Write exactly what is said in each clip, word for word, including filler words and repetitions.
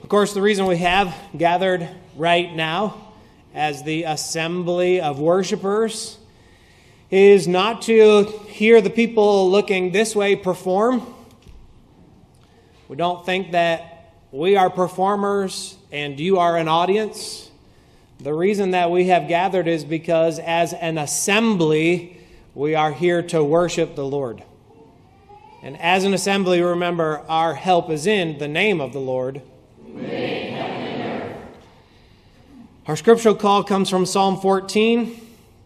Of course, the reason we have gathered right now as the assembly of worshipers is not to hear the people looking this way perform. We don't think that we are performers and you are an audience. The reason that we have gathered is because as an assembly, we are here to worship the Lord. And as an assembly, remember, our help is in the name of the Lord. Our scriptural call comes from Psalm fourteen.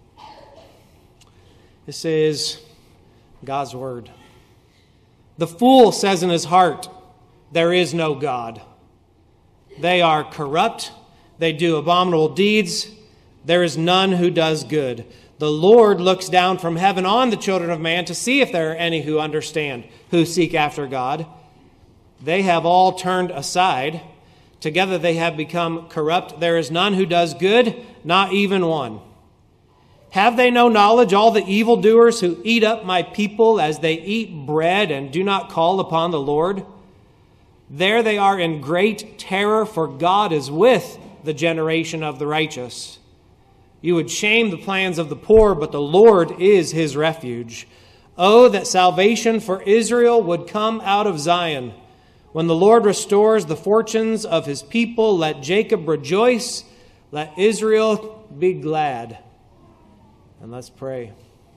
This is God's word. The fool says in his heart, "There is no God." They are corrupt. They do abominable deeds. There is none who does good. The Lord looks down from heaven on the children of man to see if there are any who understand, who seek after God. They have all turned aside. Together they have become corrupt. There is none who does good, not even one. Have they no knowledge, all the evildoers who eat up my people as they eat bread and do not call upon the Lord? There they are in great terror, for God is with the generation of the righteous. You would shame the plans of the poor, but the Lord is his refuge. Oh, that salvation for Israel would come out of Zion. When the Lord restores the fortunes of his people, let Jacob rejoice, let Israel be glad. And let's pray.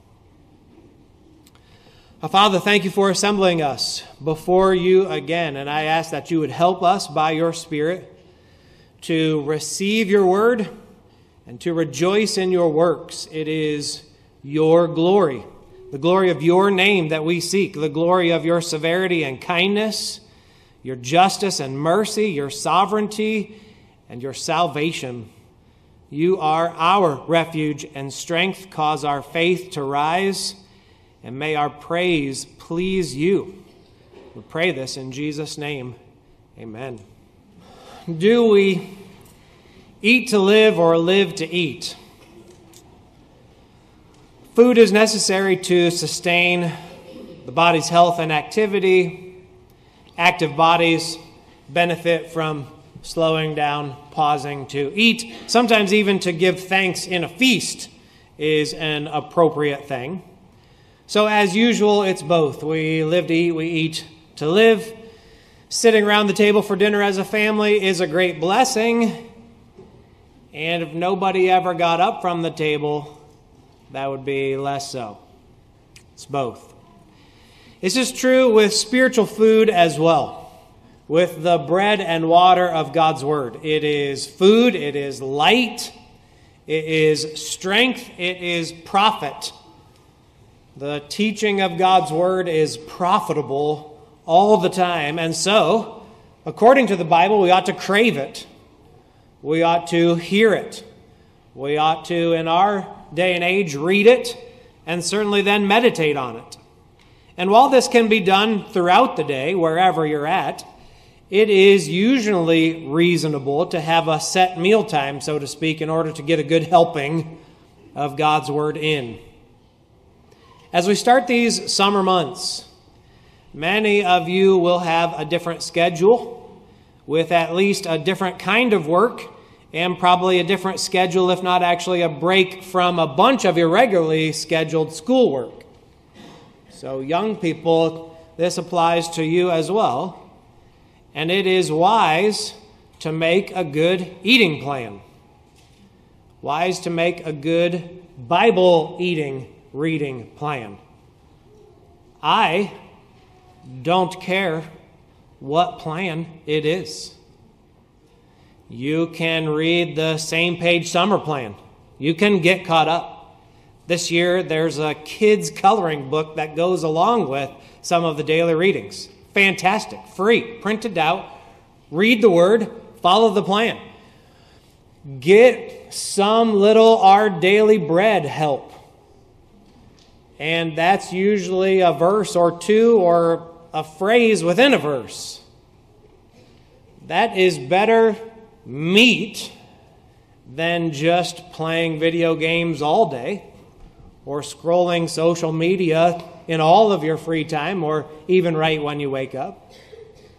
Our Father, thank you for assembling us before you again, and I ask that you would help us by your Spirit to receive your word and to rejoice in your works. It is your glory, the glory of your name that we seek, the glory of your severity and kindness, your justice and mercy, your sovereignty, and your salvation. You are our refuge and strength. Cause our faith to rise, and may our praise please you. We pray this in Jesus' name. Amen. Do we eat to live or live to eat? Food is necessary to sustain the body's health and activity. Active bodies benefit from slowing down, pausing to eat. Sometimes even to give thanks in a feast is an appropriate thing. So as usual, it's both. We live to eat, we eat to live. Sitting around the table for dinner as a family is a great blessing. And if nobody ever got up from the table, that would be less so. It's both. This is true with spiritual food as well, with the bread and water of God's word. It is food, it is light, it is strength, it is profit. The teaching of God's word is profitable all the time, and so, according to the Bible, we ought to crave it. We ought to hear it. We ought to, in our day and age, read it, and certainly then meditate on it. And while this can be done throughout the day, wherever you're at, it is usually reasonable to have a set mealtime, so to speak, in order to get a good helping of God's word in. As we start these summer months, many of you will have a different schedule with at least a different kind of work and probably a different schedule, if not actually a break from a bunch of irregularly scheduled schoolwork. So young people, this applies to you as well. And it is wise to make a good eating plan. Wise to make a good Bible eating, reading plan. I don't care what plan it is. You can read the same page summer plan. You can get caught up. This year, there's a kids' coloring book that goes along with some of the daily readings. Fantastic. Free. Printed out. Read the word. Follow the plan. Get some little Our Daily Bread help. And that's usually a verse or two or a phrase within a verse. That is better meat than just playing video games all day, or scrolling social media in all of your free time, or even right when you wake up.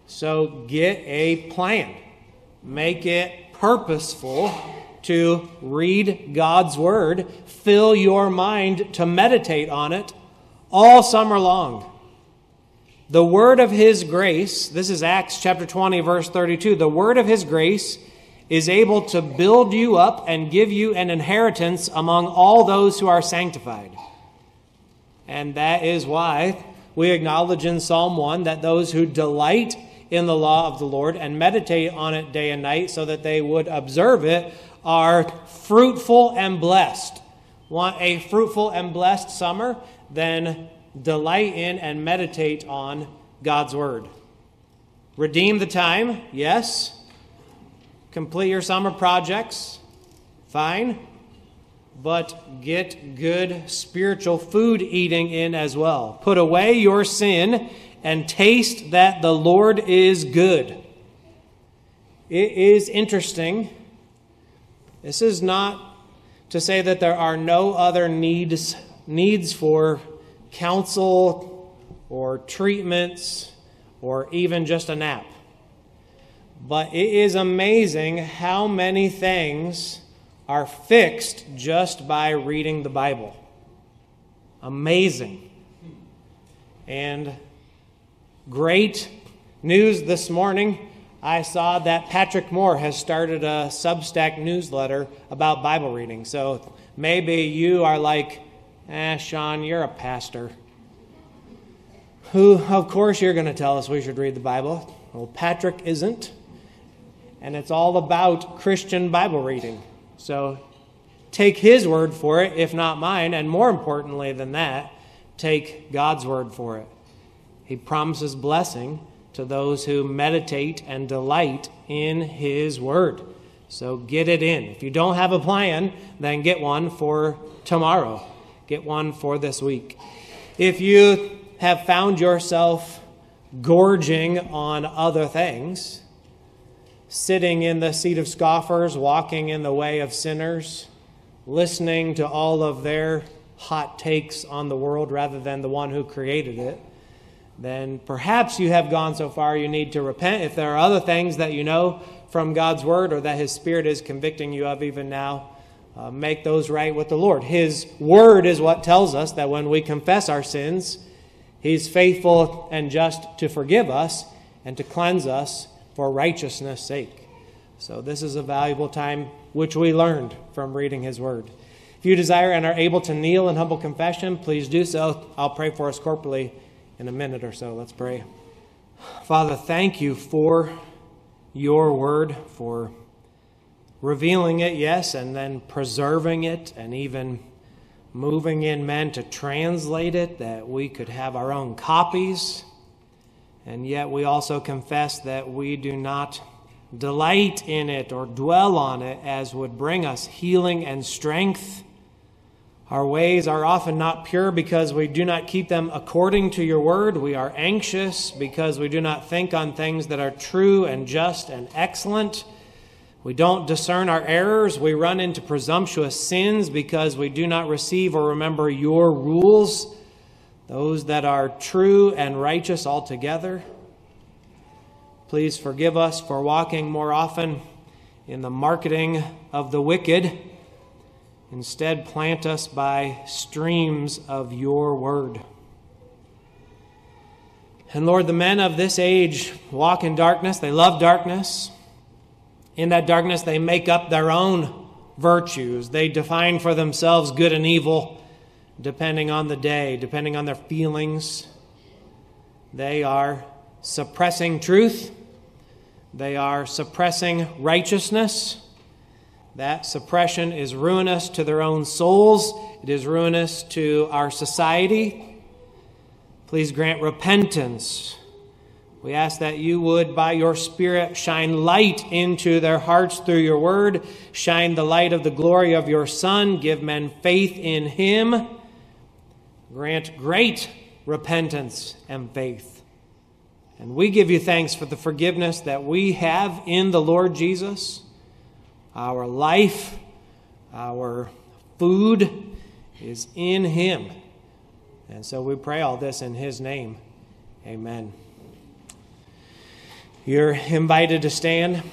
So get a plan. Make it purposeful to read God's Word. Fill your mind to meditate on it all summer long. The word of His grace, this is Acts chapter twenty, verse thirty-two. The word of His grace is able to build you up and give you an inheritance among all those who are sanctified. And that is why we acknowledge in Psalm one that those who delight in the law of the Lord and meditate on it day and night so that they would observe it are fruitful and blessed. Want a fruitful and blessed summer? Then delight in and meditate on God's Word. Redeem the time, yes. Complete your summer projects, fine. But get good spiritual food eating in as well. Put away your sin and taste that the Lord is good. It is interesting. This is not to say that there are no other needs, needs for counsel or treatments or even just a nap. But it is amazing how many things are fixed just by reading the Bible. Amazing. And great news this morning. I saw that Patrick Moore has started a Substack newsletter about Bible reading. So maybe you are like, eh, Sean, you're a pastor. Who, of course, you're going to tell us we should read the Bible. Well, Patrick isn't. And it's all about Christian Bible reading. So take his word for it, if not mine. And more importantly than that, take God's word for it. He promises blessing to those who meditate and delight in His word. So get it in. If you don't have a plan, then get one for tomorrow. Get one for this week. If you have found yourself gorging on other things, sitting in the seat of scoffers, walking in the way of sinners, listening to all of their hot takes on the world rather than the one who created it, then perhaps you have gone so far you need to repent. If there are other things that you know from God's Word or that His Spirit is convicting you of even now, uh, make those right with the Lord. His Word is what tells us that when we confess our sins, He's faithful and just to forgive us and to cleanse us for righteousness' sake. So this is a valuable time which we learned from reading His Word. If you desire and are able to kneel in humble confession, please do so. I'll pray for us corporately in a minute or so. Let's pray. Father, thank you for your word, for revealing it, yes, and then preserving it and even moving in men to translate it, that we could have our own copies. And yet we also confess that we do not delight in it or dwell on it as would bring us healing and strength. Our ways are often not pure because we do not keep them according to your word. We are anxious because we do not think on things that are true and just and excellent. We don't discern our errors. We run into presumptuous sins because we do not receive or remember your rules, those that are true and righteous altogether. Please forgive us for walking more often in the marketing of the wicked. Instead, plant us by streams of your word. And Lord, the men of this age walk in darkness. They love darkness. In that darkness, they make up their own virtues. They define for themselves good and evil, depending on the day, depending on their feelings. They are suppressing truth. They are suppressing righteousness. That suppression is ruinous to their own souls. It is ruinous to our society. Please grant repentance. We ask that you would, by your Spirit, shine light into their hearts through your word. Shine the light of the glory of your Son. Give men faith in him. Grant great repentance and faith. And we give you thanks for the forgiveness that we have in the Lord Jesus. Our life, our food is in him. And so we pray all this in his name. Amen. You're invited to stand.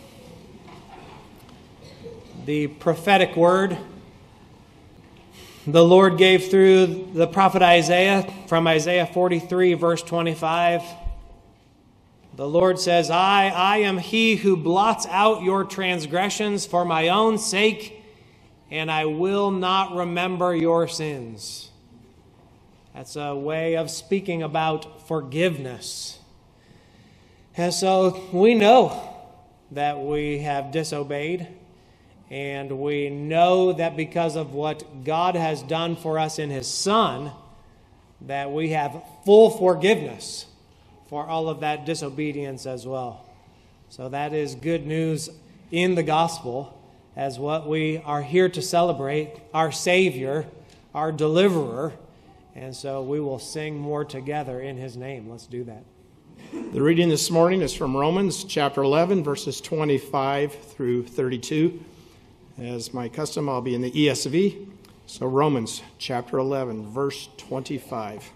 The prophetic word the Lord gave through the prophet Isaiah from Isaiah forty-three, verse twenty-five. The Lord says, I, I am he who blots out your transgressions for my own sake, and I will not remember your sins. That's a way of speaking about forgiveness. And so we know that we have disobeyed, and we know that because of what God has done for us in His Son, that we have full forgiveness for all of that disobedience as well. So that is good news in the gospel, as what we are here to celebrate, our Savior, our Deliverer. And so we will sing more together in His name. Let's do that. The reading this morning is from Romans chapter eleven, verses twenty-five through thirty-two. As my custom, I'll be in the E S V. So Romans chapter eleven, verse twenty-five.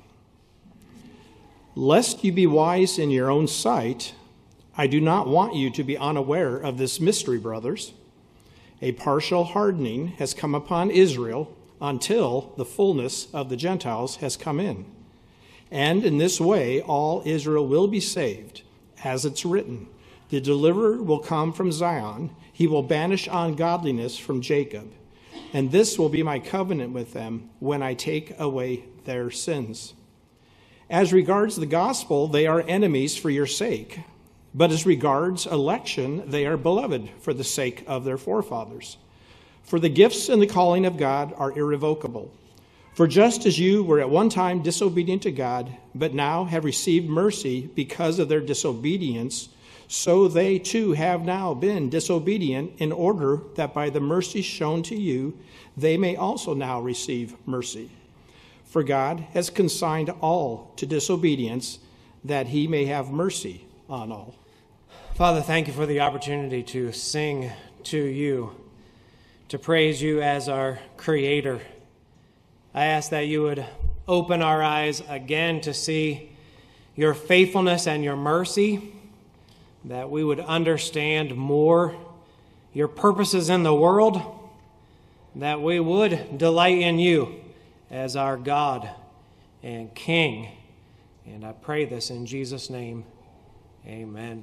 Lest you be wise in your own sight, I do not want you to be unaware of this mystery, brothers. A partial hardening has come upon Israel until the fullness of the Gentiles has come in. And in this way, all Israel will be saved, as it's written, the deliverer will come from Zion. He will banish ungodliness from Jacob. And this will be my covenant with them when I take away their sins. As regards the gospel, they are enemies for your sake. But as regards election, they are beloved for the sake of their forefathers. For the gifts and the calling of God are irrevocable. For just as you were at one time disobedient to God, but now have received mercy because of their disobedience, so they too have now been disobedient, in order that by the mercy shown to you, they may also now receive mercy. For God has consigned all to disobedience, that He may have mercy on all. Father, thank you for the opportunity to sing to you, to praise you as our Creator. I ask that you would open our eyes again to see your faithfulness and your mercy, that we would understand more your purposes in the world, that we would delight in you as our God and King. And I pray this in Jesus' name. Amen.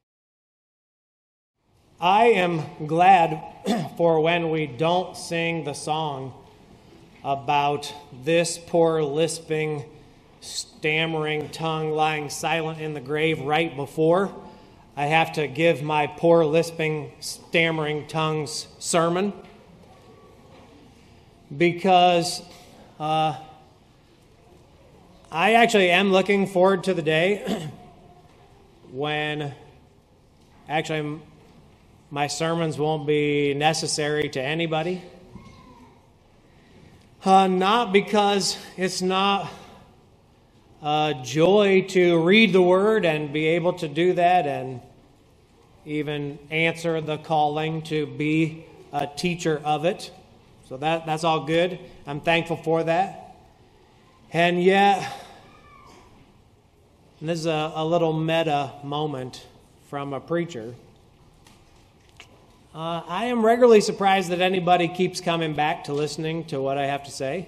I am glad for when we don't sing the song about this poor lisping, stammering tongue lying silent in the grave right before I have to give my poor lisping, stammering tongue's sermon. Because uh, I actually am looking forward to the day when actually my sermons won't be necessary to anybody. Uh, not because it's not a joy to read the Word and be able to do that and even answer the calling to be a teacher of it. So that that's all good. I'm thankful for that. And yet, and this is a, a little meta moment from a preacher. Uh, I am regularly surprised that anybody keeps coming back to listening to what I have to say.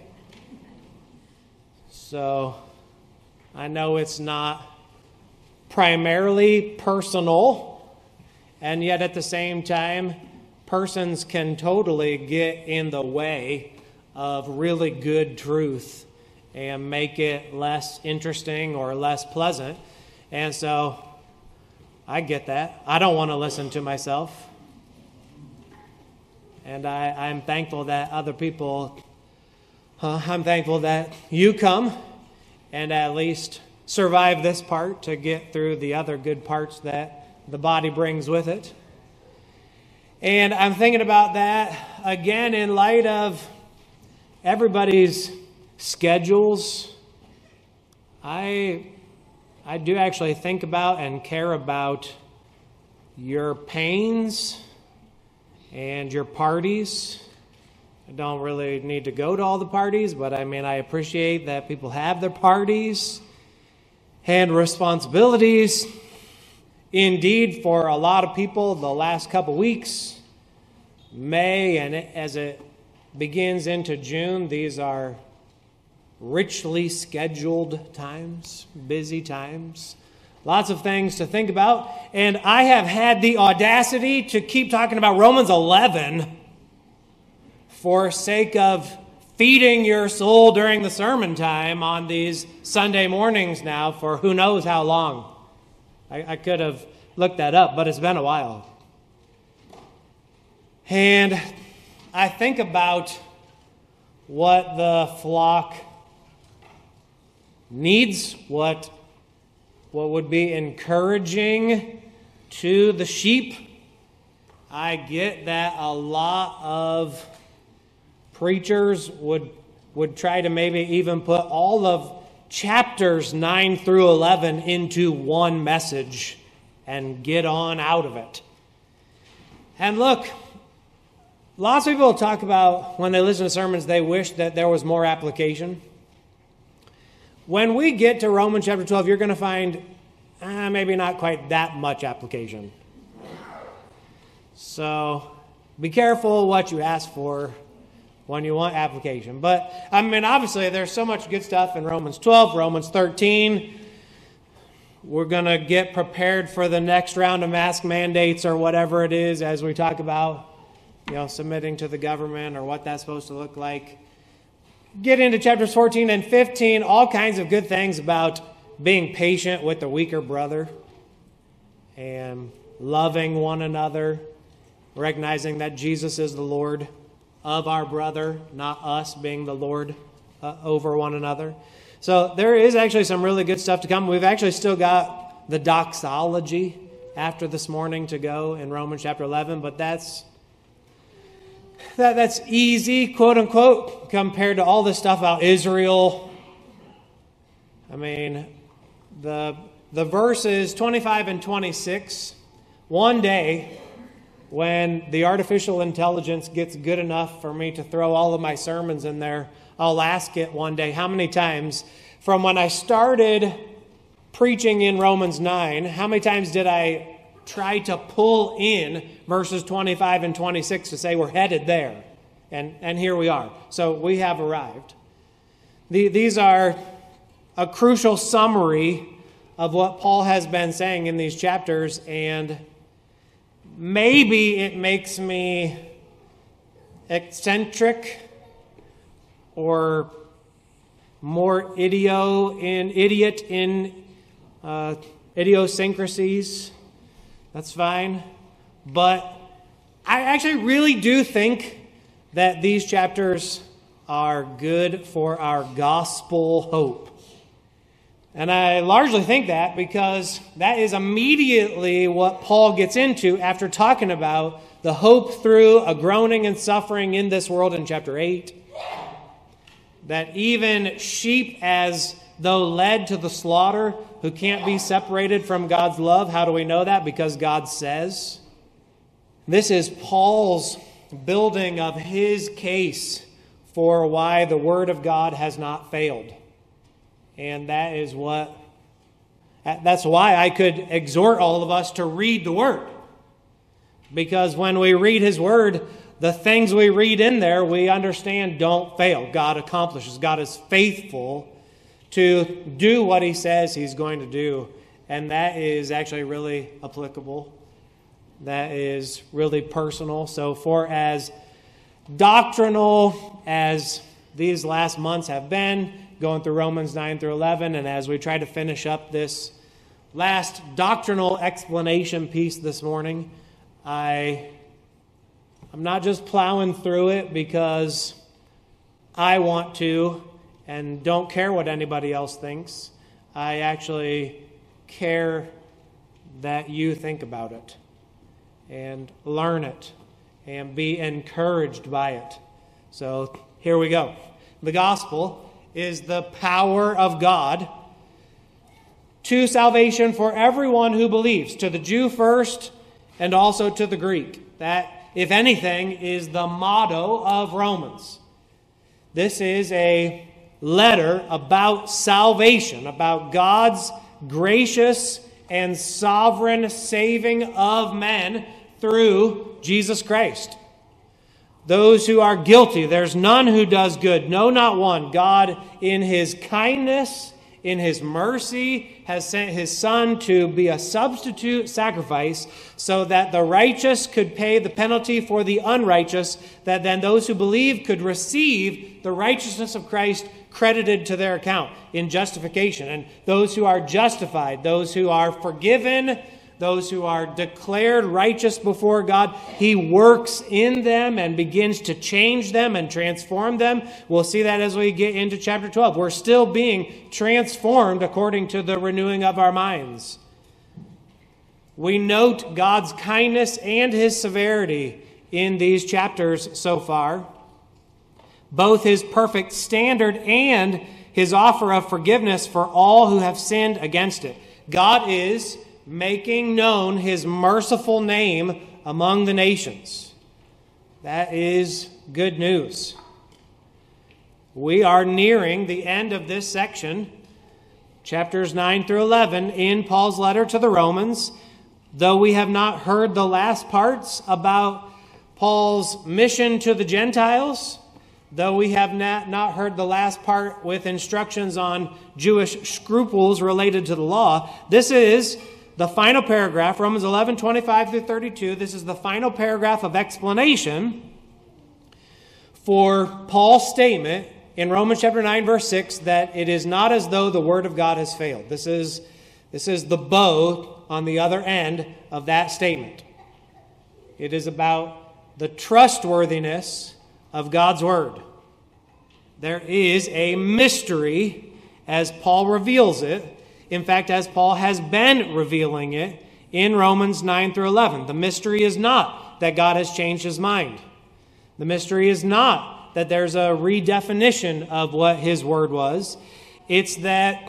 So I know it's not primarily personal, and yet at the same time, persons can totally get in the way of really good truth and make it less interesting or less pleasant. And so I get that. I don't want to listen to myself. And I, I'm thankful that other people, uh, I'm thankful that you come and at least survive this part to get through the other good parts that the body brings with it. And I'm thinking about that again in light of everybody's schedules. I, I do actually think about and care about your pains and your parties. I don't really need to go to all the parties, but I mean, I appreciate that people have their parties and responsibilities Indeed, for a lot of people, the last couple weeks, May, and as it begins into June, these are richly scheduled times, busy times, lots of things to think about. And I have had the audacity to keep talking about Romans eleven for sake of feeding your soul during the sermon time on these Sunday mornings now for who knows how long. I, I could have looked that up, but it's been a while. And I think about what the flock needs, what, what would be encouraging to the sheep. I get that a lot of preachers would, would try to maybe even put all of chapters nine through eleven into one message and get on out of it. And look, lots of people talk about when they listen to sermons, they wish that there was more application. When we get to Romans chapter twelve, you're going to find uh, maybe not quite that much application. So be careful what you ask for when you want application. But, I mean, obviously there's so much good stuff in Romans twelve, Romans thirteen. We're going to get prepared for the next round of mask mandates or whatever it is as we talk about, you know, submitting to the government or what that's supposed to look like. Get into chapters fourteen and fifteen, all kinds of good things about being patient with the weaker brother and loving one another, recognizing that Jesus is the Lord of our brother, not us being the Lord uh, over one another. So there is actually some really good stuff to come. We've actually still got the doxology after this morning to go in Romans chapter eleven, but that's That, that's easy, quote unquote, compared to all this stuff about Israel. I mean, the, the verses twenty-five and twenty-six, one day when the artificial intelligence gets good enough for me to throw all of my sermons in there, I'll ask it one day, how many times from when I started preaching in Romans nine, how many times did I try to pull in verses twenty-five and twenty-six to say we're headed there? And, and here we are. So we have arrived. The, these are a crucial summary of what Paul has been saying in these chapters, and maybe it makes me eccentric or more idio in idiot in uh, idiosyncrasies. That's fine. But I actually really do think that these chapters are good for our gospel hope. And I largely think that because that is immediately what Paul gets into after talking about the hope through a groaning and suffering in this world in chapter eight. That even sheep, as though led to the slaughter, who can't be separated from God's love. How do we know that? Because God says. This is Paul's building of his case for why the Word of God has not failed. And that is what, that's why I could exhort all of us to read the Word. Because when we read His Word, the things we read in there, we understand don't fail. God accomplishes. God is faithful to do what He says He's going to do. And that is actually really applicable. That is really personal. So for as doctrinal as these last months have been, going through Romans nine through eleven, and as we try to finish up this last doctrinal explanation piece this morning, I, I'm not just plowing through it because I want to and don't care what anybody else thinks. I actually care that you think about it and learn it and be encouraged by it. So here we go. The gospel is the power of God to salvation for everyone who believes, to the Jew first and also to the Greek. That, if anything, is the motto of Romans. This is a letter about salvation, about God's gracious and sovereign saving of men through Jesus Christ. Those who are guilty, there's none who does good, no, not one. God, in his kindness, in his mercy, has sent his Son to be a substitute sacrifice so that the righteous could pay the penalty for the unrighteous, that then those who believe could receive the righteousness of Christ credited to their account in justification. And those who are justified, those who are forgiven, those who are declared righteous before God, he works in them and begins to change them and transform them. We'll see that as we get into chapter twelve. We're still being transformed according to the renewing of our minds. We note God's kindness and his severity in these chapters so far. Both his perfect standard and his offer of forgiveness for all who have sinned against it. God is making known his merciful name among the nations. That is good news. We are nearing the end of this section, chapters nine through eleven, in Paul's letter to the Romans. Though we have not heard the last parts about Paul's mission to the Gentiles, though we have not, not heard the last part with instructions on Jewish scruples related to the law, this is the final paragraph, Romans eleven, twenty-five through thirty-two. This is the final paragraph of explanation for Paul's statement in Romans chapter nine, verse six, that it is not as though the word of God has failed. This is, this is the bow on the other end of that statement. It is about the trustworthiness of God's word. There is a mystery as Paul reveals it. In fact, as Paul has been revealing it in Romans nine through eleven. The mystery is not that God has changed his mind. The mystery is not that there's a redefinition of what his word was. It's that,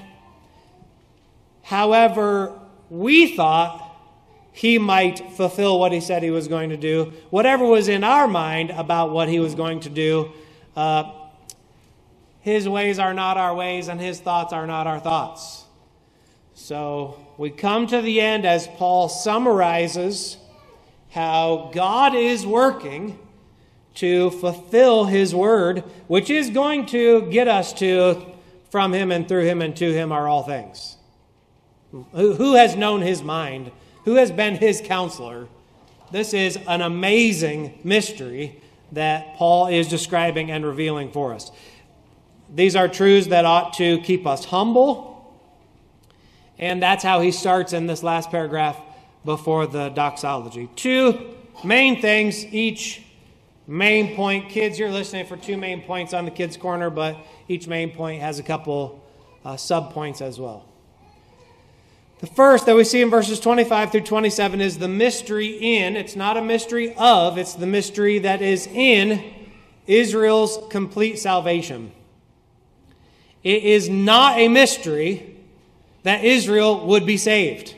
however we thought he might fulfill what he said he was going to do, whatever was in our mind about what he was going to do, uh, his ways are not our ways and his thoughts are not our thoughts. So we come to the end as Paul summarizes how God is working to fulfill his word, which is going to get us to from him and through him and to him are all things. Who has known his mind? Who has been his counselor? This is an amazing mystery that Paul is describing and revealing for us. These are truths that ought to keep us humble. And that's how he starts in this last paragraph before the doxology. Two main things, each main point. Kids, you're listening for two main points on the kids' corner, but each main point has a couple uh, sub-points as well. The first that we see in verses twenty-five through twenty-seven is the mystery in. It's not a mystery of, it's the mystery that is in Israel's complete salvation. It is not a mystery that Israel would be saved.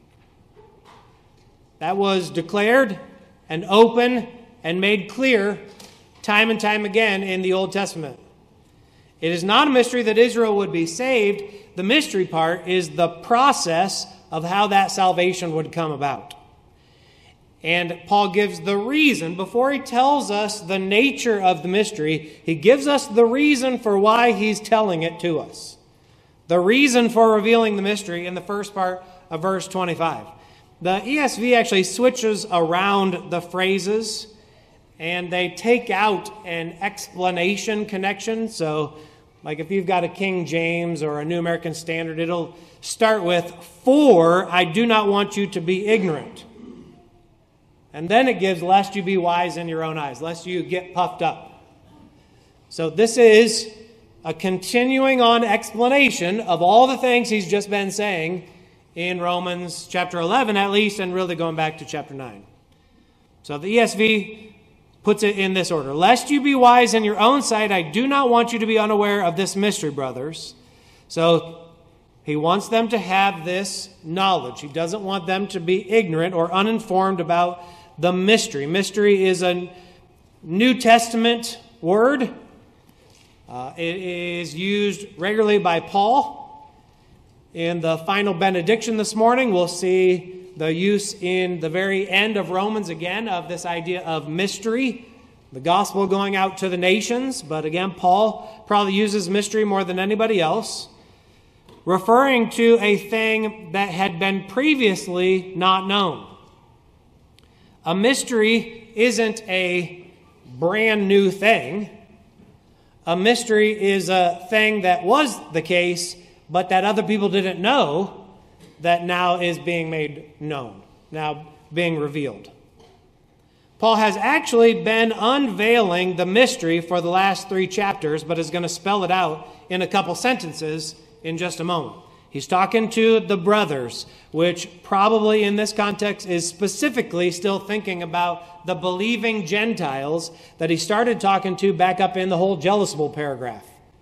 That was declared and open and made clear time and time again in the Old Testament. It is not a mystery that Israel would be saved. The mystery part is the process of how that salvation would come about. And Paul gives the reason, before he tells us the nature of the mystery, he gives us the reason for why he's telling it to us. The reason for revealing the mystery in the first part of verse twenty-five. The E S V actually switches around the phrases and they take out an explanation connection. So, like if you've got a King James or a New American Standard, it'll start with, "For I do not want you to be ignorant." And then it gives, "Lest you be wise in your own eyes," lest you get puffed up. So this is a continuing on explanation of all the things he's just been saying in Romans chapter eleven at least, and really going back to chapter nine. So the E S V puts it in this order. "Lest you be wise in your own sight, I do not want you to be unaware of this mystery, brothers." So he wants them to have this knowledge. He doesn't want them to be ignorant or uninformed about the mystery. Mystery is a New Testament word. Uh, it is used regularly by Paul. In the final benediction this morning, we'll see the use in the very end of Romans again of this idea of mystery, the gospel going out to the nations. But again, Paul probably uses mystery more than anybody else, referring to a thing that had been previously not known. A mystery isn't a brand new thing. A mystery is a thing that was the case, but that other people didn't know, that now is being made known, now being revealed. Paul has actually been unveiling the mystery for the last three chapters, but is going to spell it out in a couple sentences in just a moment. He's talking to the brothers, which probably in this context is specifically still thinking about the believing Gentiles that he started talking to back up in the whole jealousable paragraph.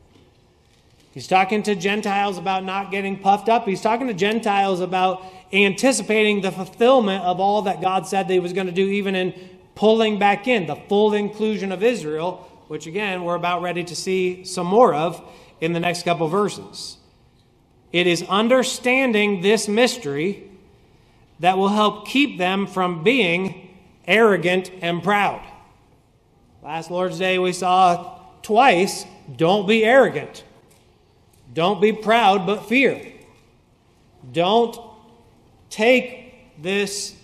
He's talking to Gentiles about not getting puffed up. He's talking to Gentiles about anticipating the fulfillment of all that God said that he was going to do, even in pulling back in the full inclusion of Israel, which again, we're about ready to see some more of in the next couple verses. It is understanding this mystery that will help keep them from being arrogant and proud. Last Lord's Day we saw twice, don't be arrogant. Don't be proud, but fear. Don't take this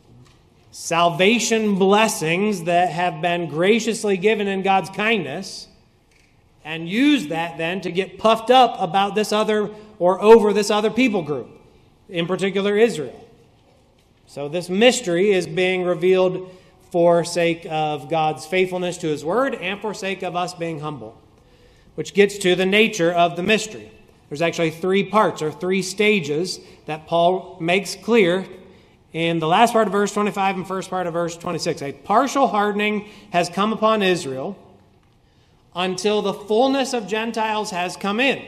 salvation blessings that have been graciously given in God's kindness and use that then to get puffed up about this other or over this other people group, in particular Israel. So this mystery is being revealed for sake of God's faithfulness to his word and for sake of us being humble, which gets to the nature of the mystery. There's actually three parts or three stages that Paul makes clear in the last part of verse twenty-five and first part of verse twenty-six. A partial hardening has come upon Israel until the fullness of Gentiles has come in.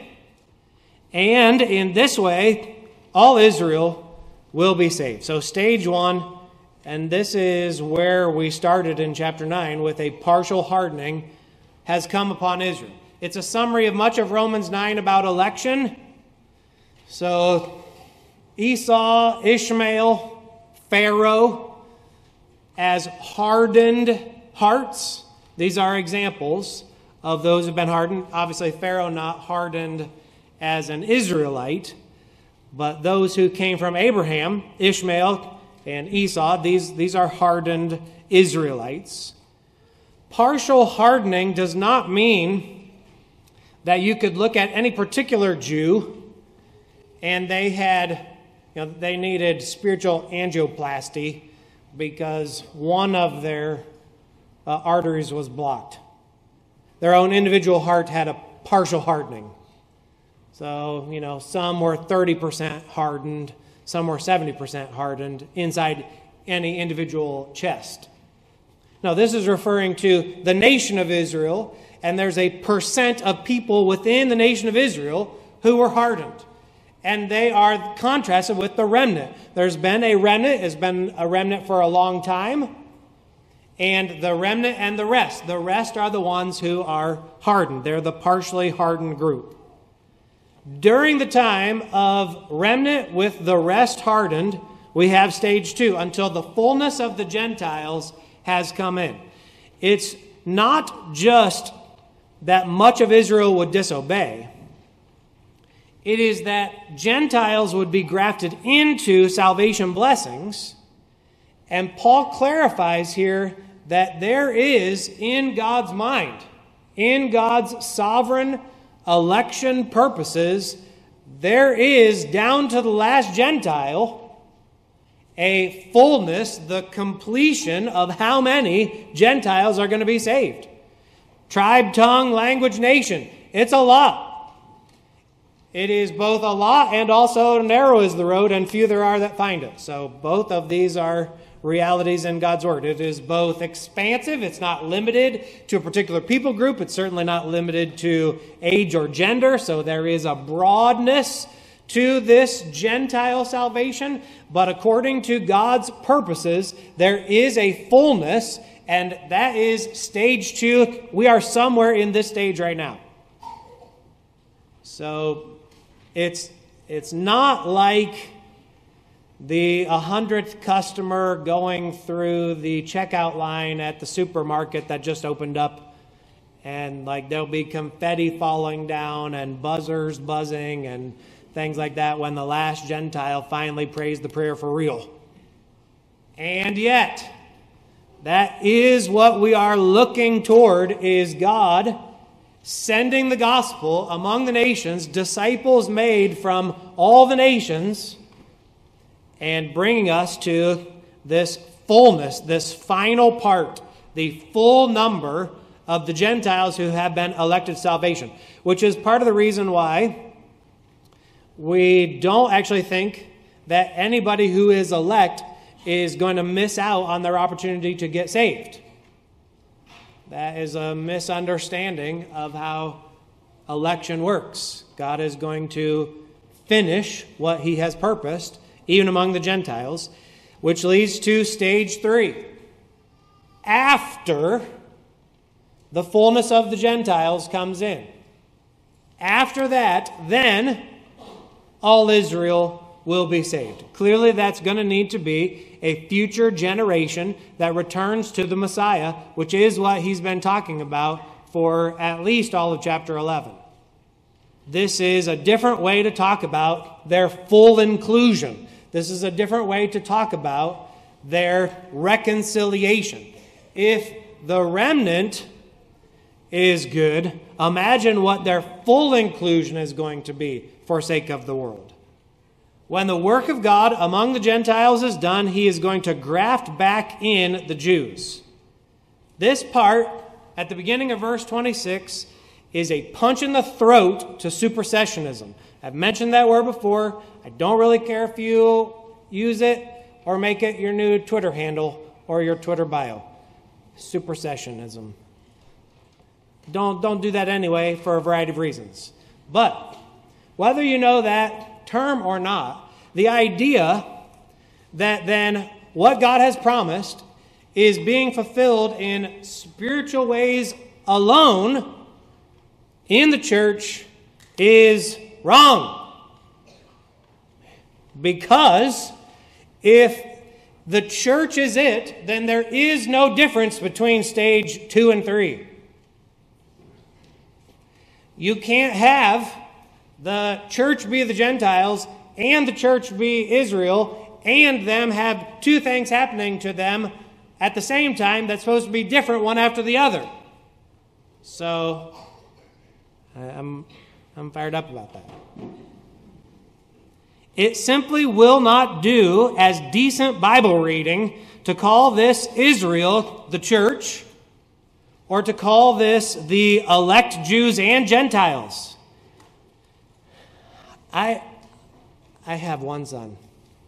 And in this way, all Israel will be saved. So stage one, and this is where we started in chapter nine with a partial hardening, has come upon Israel. It's a summary of much of Romans nine about election. So Esau, Ishmael, Pharaoh, as hardened hearts. These are examples of those who have been hardened. Obviously, Pharaoh not hardened as an Israelite, but those who came from Abraham, Ishmael, and Esau, these, these are hardened Israelites. Partial hardening does not mean that you could look at any particular Jew and they had, you know, they needed spiritual angioplasty because one of their uh, arteries was blocked. Their own individual heart had a partial hardening. So, you know, some were thirty percent hardened, some were seventy percent hardened inside any individual chest. Now, this is referring to the nation of Israel, and there's a percent of people within the nation of Israel who were hardened. And they are contrasted with the remnant. There's been a remnant, has been a remnant for a long time, and the remnant and the rest. The rest are the ones who are hardened. They're the partially hardened group. During the time of remnant with the rest hardened, we have stage two, until the fullness of the Gentiles has come in. It's not just that much of Israel would disobey. It is that Gentiles would be grafted into salvation blessings. And Paul clarifies here that there is in God's mind, in God's sovereign election purposes, there is down to the last Gentile a fullness, the completion of how many Gentiles are going to be saved. Tribe, tongue, language, nation. It's a lot. It is both a lot and also narrow is the road and few there are that find it. So both of these are realities in God's word. It is both expansive. It's not limited to a particular people group. It's certainly not limited to age or gender. So there is a broadness to this Gentile salvation. But according to God's purposes, there is a fullness, and that is stage two. We are somewhere in this stage right now. So it's It's not like the hundredth customer going through the checkout line at the supermarket that just opened up, and like there'll be confetti falling down and buzzers buzzing and things like that when the last Gentile finally prays the prayer for real. And yet, that is what we are looking toward, is God sending the gospel among the nations, disciples made from all the nations, and bringing us to this fullness, this final part, the full number of the Gentiles who have been elected salvation, which is part of the reason why we don't actually think that anybody who is elect is going to miss out on their opportunity to get saved. That is a misunderstanding of how election works. God is going to finish what he has purposed, even among the Gentiles, which leads to stage three. After the fullness of the Gentiles comes in. After that, then all Israel will be saved. Clearly, that's going to need to be a future generation that returns to the Messiah, which is what he's been talking about for at least all of chapter eleven. This is a different way to talk about their full inclusion. This is a different way to talk about their reconciliation. If the remnant is good, imagine what their full inclusion is going to be for sake of the world. When the work of God among the Gentiles is done, he is going to graft back in the Jews. This part, at the beginning of verse twenty-six, is a punch in the throat to supersessionism. I've mentioned that word before. I don't really care if you use it or make it your new Twitter handle or your Twitter bio. Supersessionism. Don't, don't do that anyway for a variety of reasons. But whether you know that term or not, the idea that then what God has promised is being fulfilled in spiritual ways alone in the church is wrong. Because if the church is it, then there is no difference between stage two and three. You can't have the church be the Gentiles and the church be Israel and them have two things happening to them at the same time that's supposed to be different one after the other. So I'm, I'm fired up about that. It simply will not do as decent Bible reading to call this Israel the church, or to call this the elect Jews and Gentiles. I, I have one son.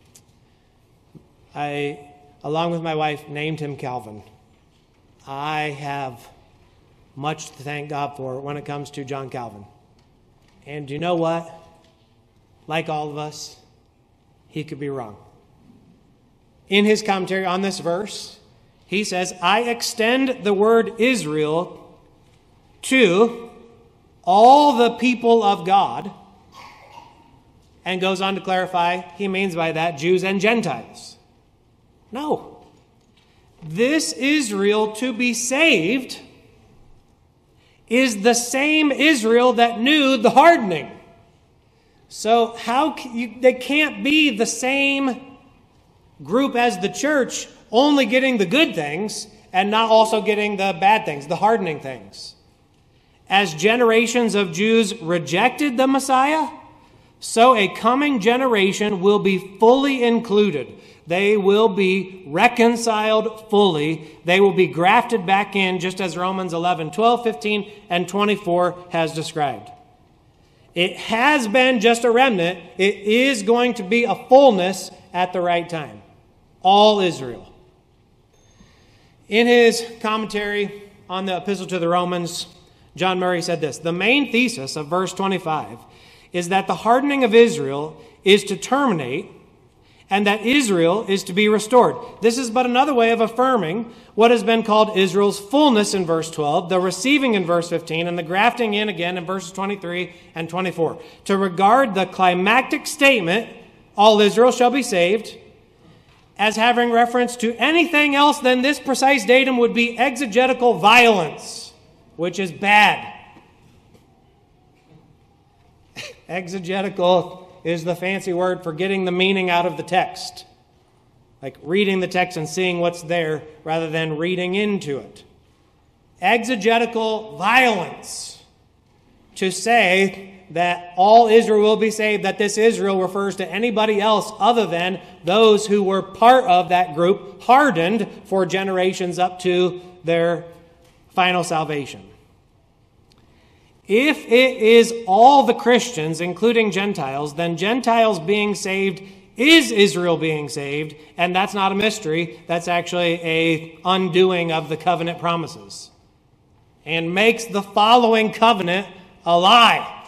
I, along with my wife, named him Calvin. I have much to thank God for when it comes to John Calvin. And do you know what? Like all of us, he could be wrong. In his commentary on this verse, he says, I extend the word Israel to all the people of God, and goes on to clarify, he means by that Jews and Gentiles. No. This Israel to be saved is the same Israel that knew the hardening. So how can you, they can't be the same group as the church, only getting the good things and not also getting the bad things, the hardening things. As generations of Jews rejected the Messiah, so a coming generation will be fully included. They will be reconciled fully. They will be grafted back in, just as Romans eleven, twelve, fifteen, and twenty-four has described. It has been just a remnant. It is going to be a fullness at the right time. All Israel. In his commentary on the Epistle to the Romans, John Murray said this: the main thesis of verse twenty-five is that the hardening of Israel is to terminate, and that Israel is to be restored. This is but another way of affirming what has been called Israel's fullness in verse twelve, the receiving in verse fifteen, and the grafting in again in verses twenty-three and twenty-four. To regard the climactic statement, all Israel shall be saved, as having reference to anything else than this precise datum would be exegetical violence, which is bad. Exegetical is the fancy word for getting the meaning out of the text. Like reading the text and seeing what's there rather than reading into it. Exegetical violence. To say that all Israel will be saved, that this Israel refers to anybody else other than those who were part of that group, hardened for generations up to their final salvation. If it is all the Christians, including Gentiles, then Gentiles being saved is Israel being saved, and that's not a mystery. That's actually a undoing of the covenant promises, and makes the following covenant a lie.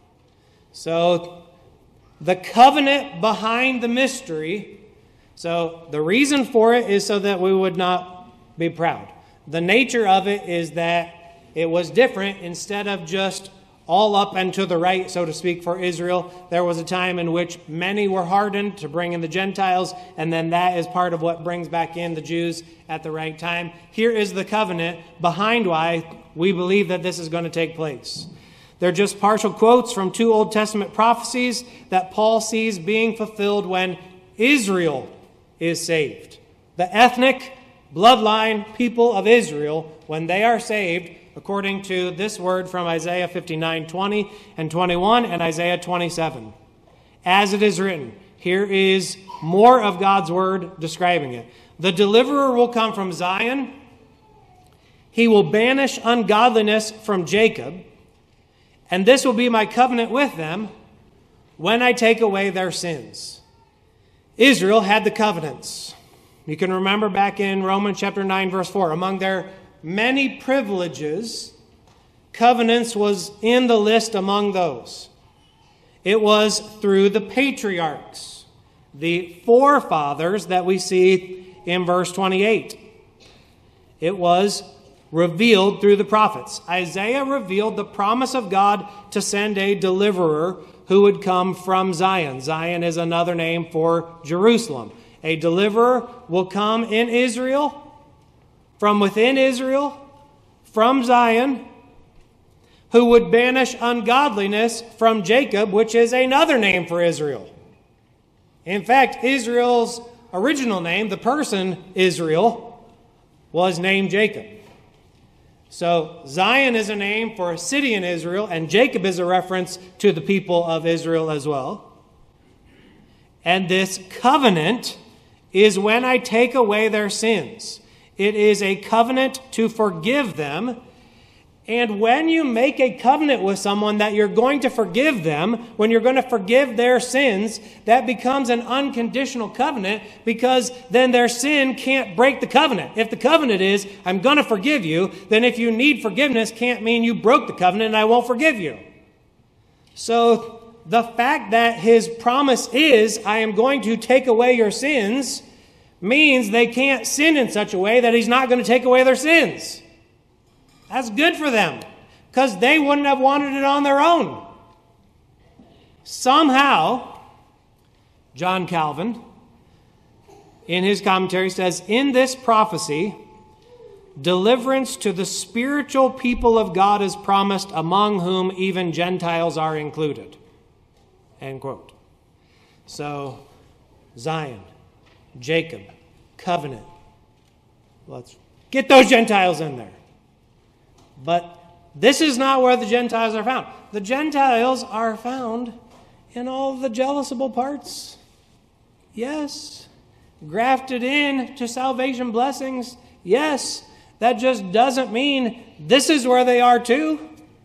So the covenant behind the mystery, so the reason for it is so that we would not be proud. The nature of it is that it was different. Instead of just all up and to the right, so to speak, for Israel, there was a time in which many were hardened to bring in the Gentiles, and then that is part of what brings back in the Jews at the right time. Here is the covenant behind why we believe that this is going to take place. They're just partial quotes from two Old Testament prophecies that Paul sees being fulfilled when Israel is saved. The ethnic bloodline people of Israel, when they are saved, according to this word from Isaiah fifty-nine, twenty and twenty-one, and Isaiah twenty-seven. As it is written, here is more of God's word describing it. The deliverer will come from Zion. He will banish ungodliness from Jacob. And this will be my covenant with them when I take away their sins. Israel had the covenants. You can remember back in Romans chapter nine, verse four, among their many privileges, covenants was in the list among those. It was through the patriarchs, the forefathers that we see in verse twenty-eight. It was revealed through the prophets. Isaiah revealed the promise of God to send a deliverer who would come from Zion. Zion is another name for Jerusalem. A deliverer will come in Israel, from within Israel, from Zion, who would banish ungodliness from Jacob, which is another name for Israel. In fact, Israel's original name, the person Israel, was named Jacob. So Zion is a name for a city in Israel, and Jacob is a reference to the people of Israel as well. And this covenant is when I take away their sins. It is a covenant to forgive them. And when you make a covenant with someone that you're going to forgive them, when you're going to forgive their sins, that becomes an unconditional covenant, because then their sin can't break the covenant. If the covenant is, I'm going to forgive you, then if you need forgiveness, can't mean you broke the covenant and I won't forgive you. So the fact that his promise is, I am going to take away your sins, means they can't sin in such a way that he's not going to take away their sins. That's good for them, because they wouldn't have wanted it on their own. Somehow, John Calvin, in his commentary, says, in this prophecy, deliverance to the spiritual people of God is promised, among whom even Gentiles are included. End quote. So, Zion, Jacob, covenant. Let's get those Gentiles in there. But this is not where the Gentiles are found. The Gentiles are found in all the jealousable parts. Yes. Grafted in to salvation blessings. Yes. That just doesn't mean this is where they are too.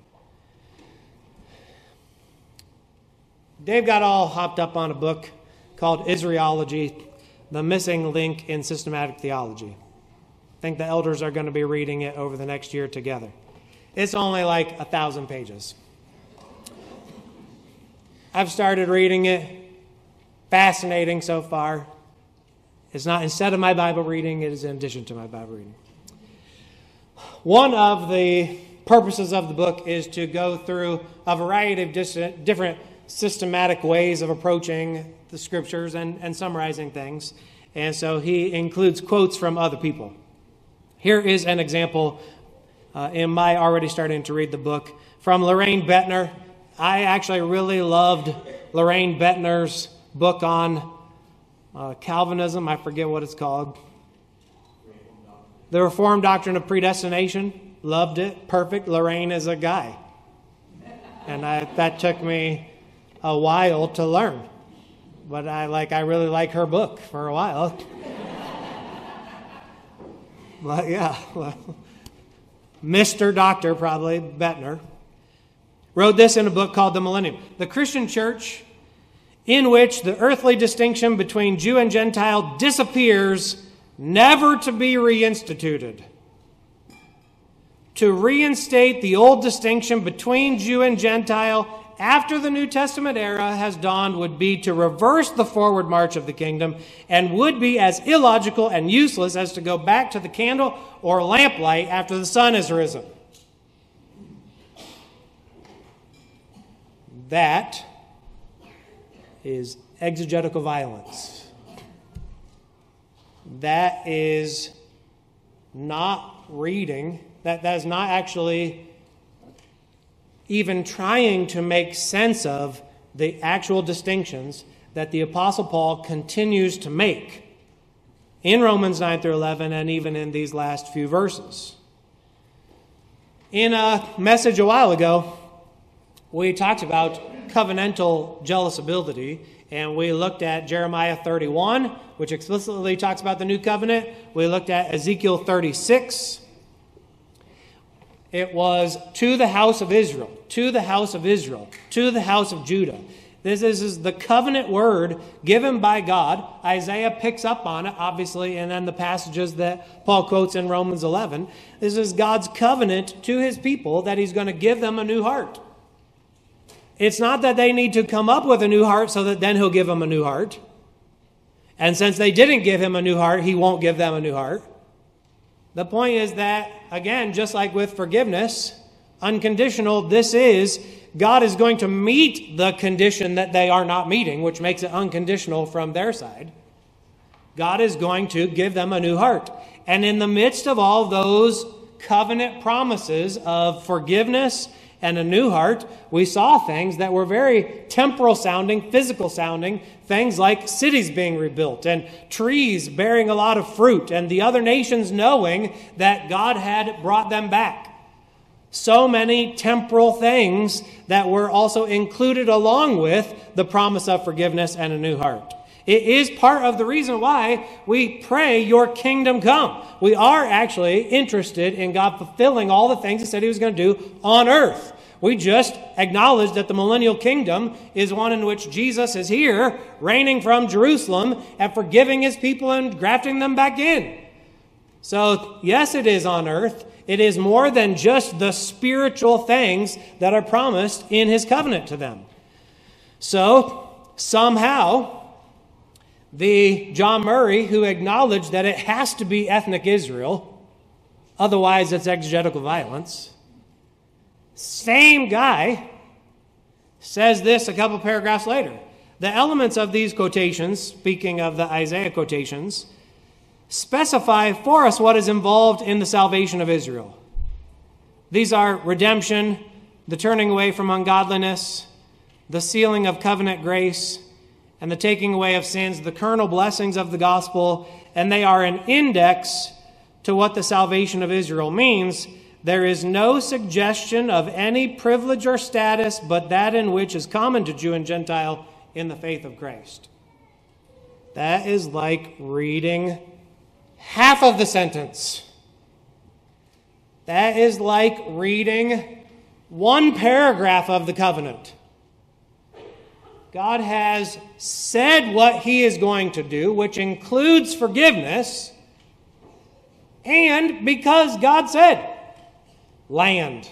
Dave got all hopped up on a book called Israelology, the missing link in systematic theology. I think the elders are going to be reading it over the next year together. It's only like a thousand pages. I've started reading it. fascinating so far. It's not instead of my Bible reading, it is in addition to my Bible reading. One of the purposes of the book is to go through a variety of dis- different systematic ways of approaching the scriptures and, and summarizing things. And so he includes quotes from other people. Here is an example uh, in my already starting to read the book from Loraine Boettner. I actually really loved Loraine Boettner's book on uh, Calvinism. I forget what it's called. The Reformed Doctrine of Predestination. Loved it. Perfect. Loraine is a guy. And I, that took me a while to learn. But I like I really like her book for a while. But yeah, well, Mister Doctor probably Boettner wrote this in a book called The Millennium. The Christian Church, in which the earthly distinction between Jew and Gentile disappears, never to be reinstituted. To reinstate the old distinction between Jew and Gentile after the New Testament era has dawned would be to reverse the forward march of the kingdom and would be as illogical and useless as to go back to the candle or lamplight after the sun has risen. That is exegetical violence. That is not reading. That, that is not actually even trying to make sense of the actual distinctions that the Apostle Paul continues to make in Romans nine through eleven and even in these last few verses. In a message a while ago, we talked about covenantal jealous ability, and we looked at Jeremiah thirty-one, which explicitly talks about the new covenant. We looked at Ezekiel thirty-six. It was to the house of Israel, to the house of Israel, to the house of Judah. This is, is the covenant word given by God. Isaiah picks up on it, obviously, and then the passages that Paul quotes in Romans eleven. This is God's covenant to his people that he's going to give them a new heart. It's not that they need to come up with a new heart so that then he'll give them a new heart. And since they didn't give him a new heart, he won't give them a new heart. The point is that, again, just like with forgiveness, unconditional, this is, God is going to meet the condition that they are not meeting, which makes it unconditional from their side. God is going to give them a new heart. And in the midst of all those covenant promises of forgiveness and a new heart, we saw things that were very temporal sounding, physical sounding, things like cities being rebuilt and trees bearing a lot of fruit and the other nations knowing that God had brought them back. So many temporal things that were also included along with the promise of forgiveness and a new heart. It is part of the reason why we pray, your kingdom come. We are actually interested in God fulfilling all the things he said he was going to do on earth. We just acknowledge that the millennial kingdom is one in which Jesus is here, reigning from Jerusalem and forgiving his people and grafting them back in. So, yes, it is on earth. It is more than just the spiritual things that are promised in his covenant to them. So, somehow, the John Murray, who acknowledged that it has to be ethnic Israel, otherwise it's exegetical violence, same guy says this a couple paragraphs later. The elements of these quotations, speaking of the Isaiah quotations, specify for us what is involved in the salvation of Israel. These are redemption, the turning away from ungodliness, the sealing of covenant grace, and the taking away of sins, the kernel blessings of the gospel, and they are an index to what the salvation of Israel means. There is no suggestion of any privilege or status but that in which is common to Jew and Gentile in the faith of Christ. That is like reading half of the sentence. That is like reading one paragraph of the covenant. God has said what he is going to do, which includes forgiveness, and because God said, land,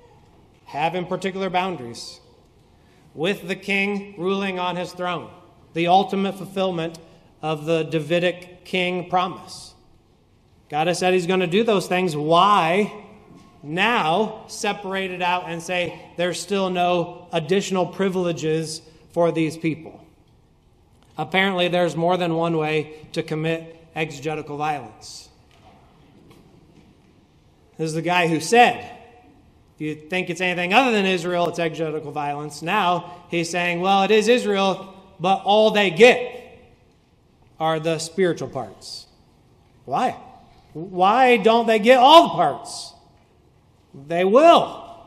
having particular boundaries, with the king ruling on his throne, the ultimate fulfillment of the Davidic king promise. God has said he's going to do those things. Why now separate it out and say there's still no additional privileges for these people? Apparently, there's more than one way to commit exegetical violence. This is the guy who said, if you think it's anything other than Israel, it's exegetical violence. Now he's saying, well, it is Israel, but all they get are the spiritual parts. Why? Why don't they get all the parts? They will.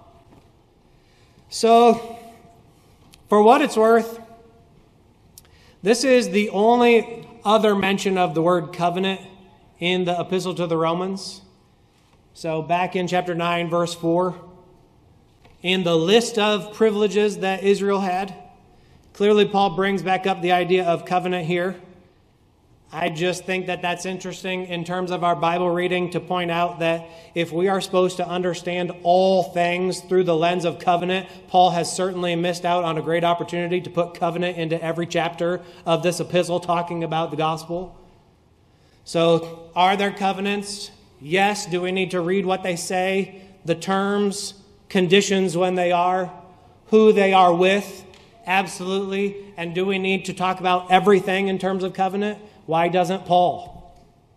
So, for what it's worth, this is the only other mention of the word covenant in the Epistle to the Romans. So back in chapter nine, verse four, in the list of privileges that Israel had, clearly Paul brings back up the idea of covenant here. I just think that that's interesting in terms of our Bible reading to point out that if we are supposed to understand all things through the lens of covenant, Paul has certainly missed out on a great opportunity to put covenant into every chapter of this epistle talking about the gospel. So, are there covenants? Yes. Do we need to read what they say? The terms, conditions when they are, who they are with? Absolutely. And do we need to talk about everything in terms of covenant? Why doesn't Paul?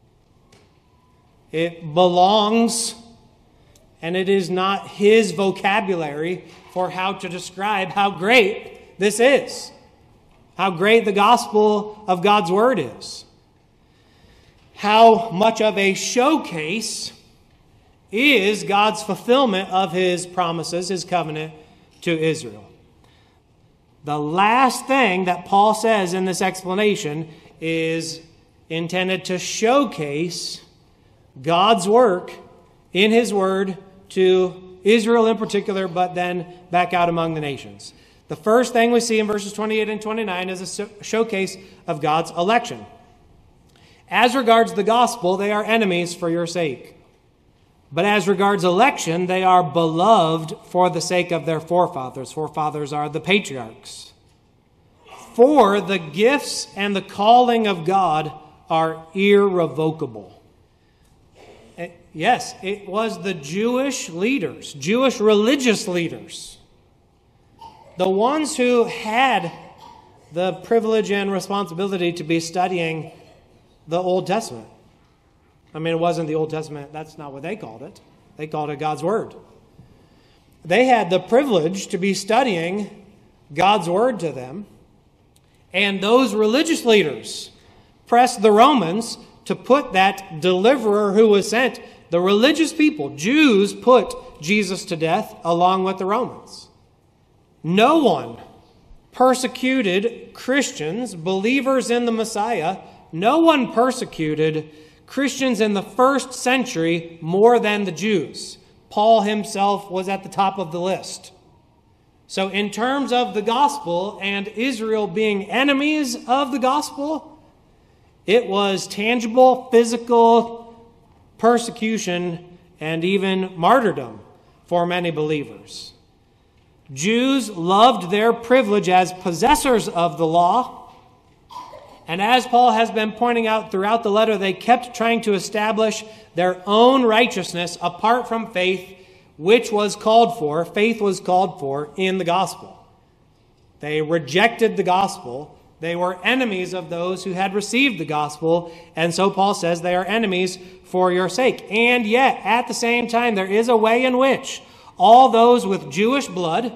It belongs, and it is not his vocabulary for how to describe how great this is, how great the gospel of God's word is, how much of a showcase is God's fulfillment of his promises, his covenant to Israel. The last thing that Paul says in this explanation is intended to showcase God's work in his word to Israel in particular, but then back out among the nations. The first thing we see in verses twenty-eight and twenty-nine is a showcase of God's election. As regards the gospel, they are enemies for your sake. But as regards election, they are beloved for the sake of their forefathers. Forefathers are the patriarchs. For the gifts and the calling of God are irrevocable. Yes, it was the Jewish leaders, Jewish religious leaders, the ones who had the privilege and responsibility to be studying the Old Testament. I mean, it wasn't the Old Testament. That's not what they called it. They called it God's Word. They had the privilege to be studying God's Word to them. And those religious leaders pressed the Romans to put that deliverer who was sent. The religious people, Jews, put Jesus to death along with the Romans. No one persecuted Christians, believers in the Messiah. No one persecuted Christians in the first century more than the Jews. Paul himself was at the top of the list. So in terms of the gospel and Israel being enemies of the gospel, it was tangible, physical persecution and even martyrdom for many believers. Jews loved their privilege as possessors of the law. And as Paul has been pointing out throughout the letter, they kept trying to establish their own righteousness apart from faith, which was called for, faith was called for in the gospel. They rejected the gospel. They were enemies of those who had received the gospel. And so Paul says they are enemies for your sake. And yet, at the same time, there is a way in which all those with Jewish blood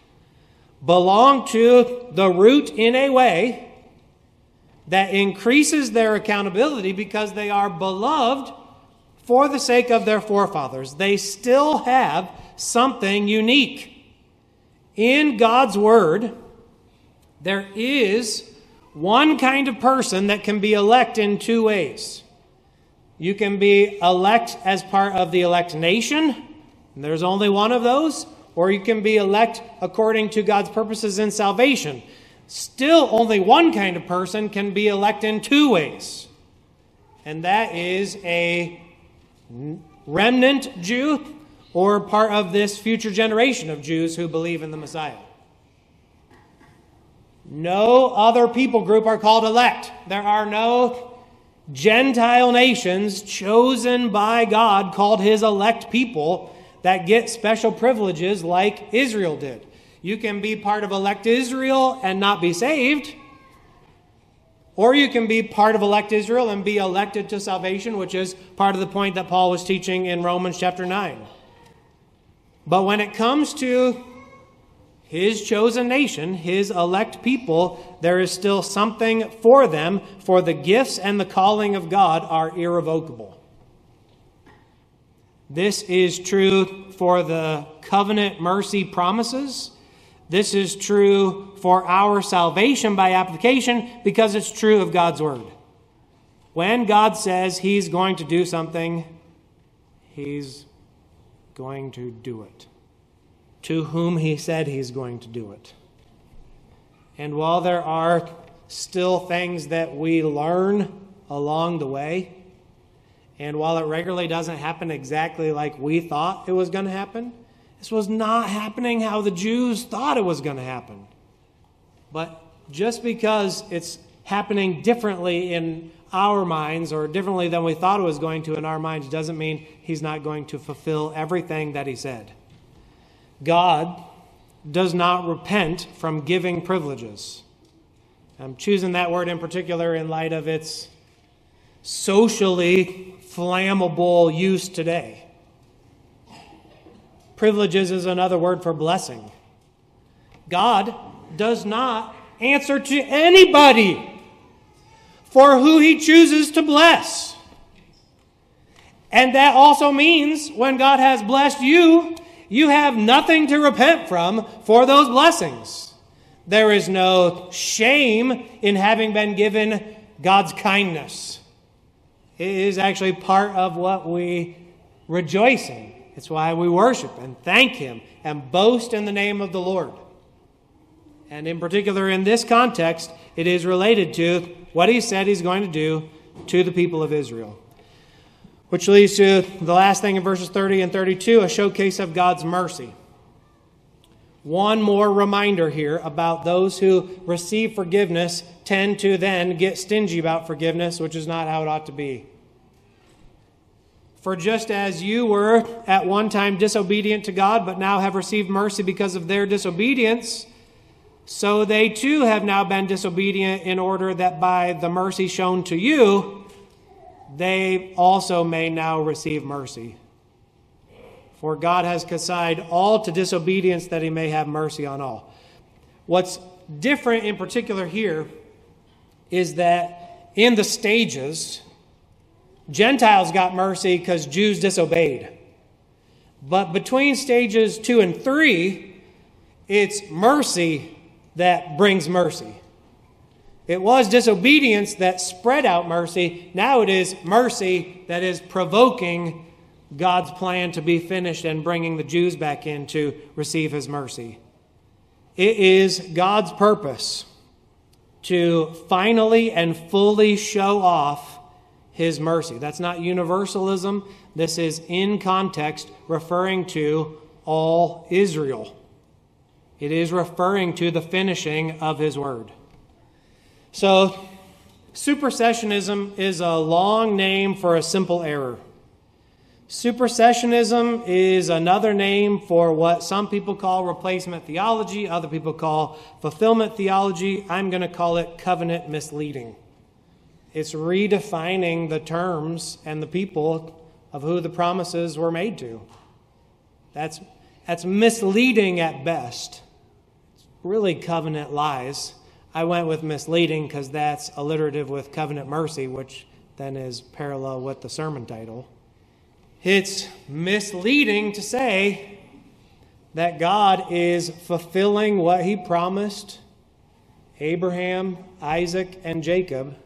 belong to the root in a way that increases their accountability because they are beloved for the sake of their forefathers. They still have something unique. In God's word, there is one kind of person that can be elect in two ways. You can be elect as part of the elect nation, and there's only one of those, or you can be elect according to God's purposes in salvation. Still, only one kind of person can be elect in two ways, and that is a remnant Jew or part of this future generation of Jews who believe in the Messiah. No other people group are called elect. There are no Gentile nations chosen by God called his elect people that get special privileges like Israel did. You can be part of elect Israel and not be saved, or you can be part of elect Israel and be elected to salvation, which is part of the point that Paul was teaching in Romans chapter nine. But when it comes to his chosen nation, his elect people, there is still something for them, for the gifts and the calling of God are irrevocable. This is true for the covenant mercy promises. This is true for our salvation by application because it's true of God's word. When God says he's going to do something, he's going to do it. To whom he said he's going to do it. And while there are still things that we learn along the way, and while it regularly doesn't happen exactly like we thought it was going to happen, this was not happening how the Jews thought it was going to happen. But just because it's happening differently in our minds or differently than we thought it was going to in our minds doesn't mean he's not going to fulfill everything that he said. God does not repent from giving privileges. I'm choosing that word in particular in light of its socially flammable use today. Privileges is another word for blessing. God does not answer to anybody for who he chooses to bless. And that also means when God has blessed you, you have nothing to repent from for those blessings. There is no shame in having been given God's kindness. It is actually part of what we rejoice in. It's why we worship and thank him and boast in the name of the Lord. And in particular, in this context, it is related to what he said he's going to do to the people of Israel. Which leads to the last thing in verses thirty and thirty-two, a showcase of God's mercy. One more reminder here about those who receive forgiveness tend to then get stingy about forgiveness, which is not how it ought to be. For just as you were at one time disobedient to God, but now have received mercy because of their disobedience, so they too have now been disobedient in order that by the mercy shown to you, they also may now receive mercy. For God has consigned all to disobedience that he may have mercy on all. What's different in particular here is that in the stages, Gentiles got mercy because Jews disobeyed. But between stages two and three, it's mercy that brings mercy. It was disobedience that spread out mercy. Now it is mercy that is provoking God's plan to be finished and bringing the Jews back in to receive his mercy. It is God's purpose to finally and fully show off his mercy. That's not universalism. This is in context referring to all Israel. It is referring to the finishing of his word. So, supersessionism is a long name for a simple error. Supersessionism is another name for what some people call replacement theology, other people call fulfillment theology. I'm going to call it covenant misleading. It's redefining the terms and the people of who the promises were made to. That's, that's misleading at best. It's really covenant lies. I went with misleading because that's alliterative with covenant mercy, which then is parallel with the sermon title. It's misleading to say that God is fulfilling what he promised Abraham, Isaac, and Jacob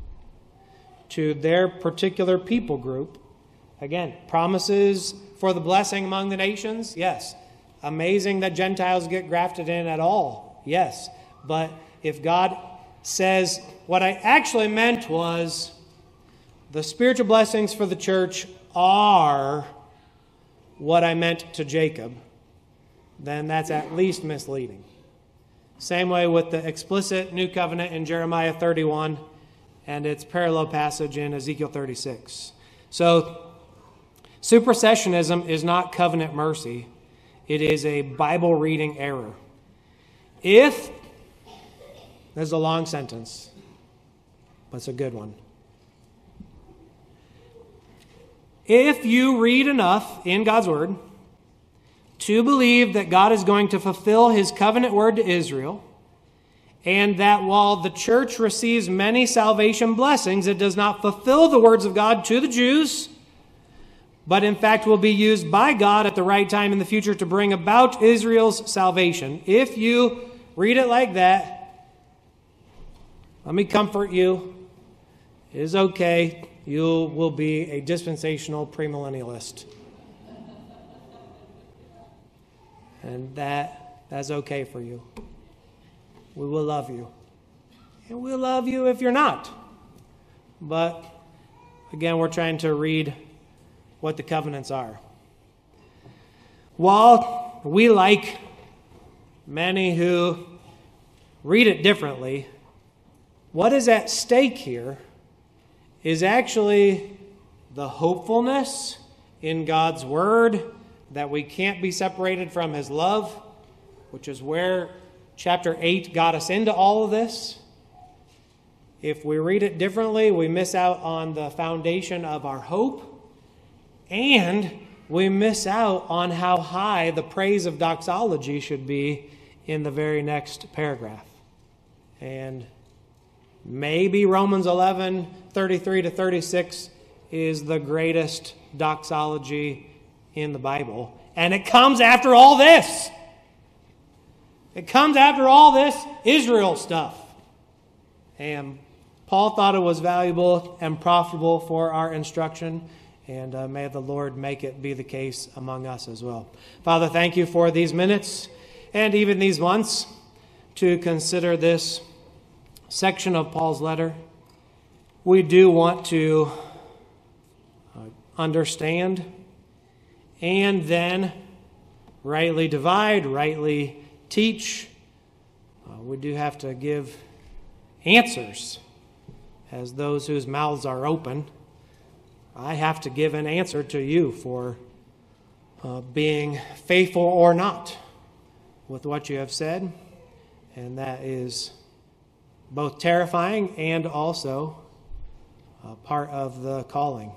to their particular people group. Again, promises for the blessing among the nations? Yes. Amazing that Gentiles get grafted in at all? Yes. But if God says, what I actually meant was the spiritual blessings for the church are what I meant to Jacob, then that's at least misleading. Same way with the explicit New Covenant in Jeremiah thirty-one and its parallel passage in Ezekiel thirty-six. So, supersessionism is not covenant mercy. It is a Bible reading error. If, there's a long sentence, but it's a good one. If you read enough in God's Word to believe that God is going to fulfill His covenant word to Israel, and that while the church receives many salvation blessings, it does not fulfill the words of God to the Jews, but in fact will be used by God at the right time in the future to bring about Israel's salvation. If you read it like that, let me comfort you. It is okay. You will be a dispensational premillennialist. And that that's okay for you. We will love you. And we'll love you if you're not. But again, we're trying to read what the covenants are. While we, like many who read it differently, what is at stake here is actually the hopefulness in God's Word that we can't be separated from His love, which is where chapter eight got us into all of this. If we read it differently, we miss out on the foundation of our hope, and we miss out on how high the praise of doxology should be in the very next paragraph. And maybe Romans eleven, thirty-three to thirty-six is the greatest doxology in the Bible. And it comes after all this. It comes after all this Israel stuff. And Paul thought it was valuable and profitable for our instruction. And uh, may the Lord make it be the case among us as well. Father, thank you for these minutes and even these months to consider this section of Paul's letter. We do want to uh, understand and then rightly divide, rightly teach. Uh, we do have to give answers as those whose mouths are open. I have to give an answer to you for uh, being faithful or not with what you have said. And that is both terrifying and also uh, part of the calling.